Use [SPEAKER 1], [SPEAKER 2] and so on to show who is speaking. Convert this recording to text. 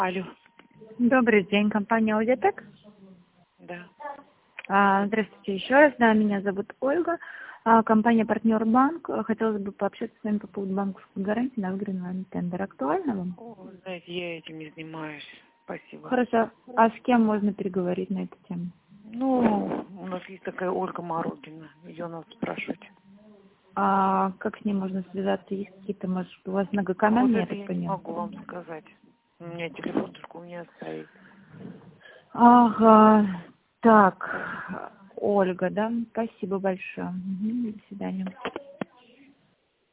[SPEAKER 1] Алло.
[SPEAKER 2] Добрый день, компания Аудиотек.
[SPEAKER 1] Да.
[SPEAKER 2] Здравствуйте еще раз. Да, меня зовут Ольга. Компания Партнер Банк. Хотелось бы пообщаться с вами по поводу банковской гарантии на выигранный вами тендер. Актуально вам?
[SPEAKER 1] О, знаете, я этим не занимаюсь. Спасибо.
[SPEAKER 2] Хорошо. А с кем можно переговорить на эту тему?
[SPEAKER 1] Ну, у нас есть такая Ольга Мородина. Ее надо спрашивать.
[SPEAKER 2] А как с ней можно связаться? Есть какие-то, может, у вас
[SPEAKER 1] А вот
[SPEAKER 2] многоканальные, я
[SPEAKER 1] это
[SPEAKER 2] так
[SPEAKER 1] я не
[SPEAKER 2] понимаю?
[SPEAKER 1] могу вам сказать. У меня телефон только у меня стоит.
[SPEAKER 2] Ага. Так, Ольга, да? Спасибо большое. До свидания.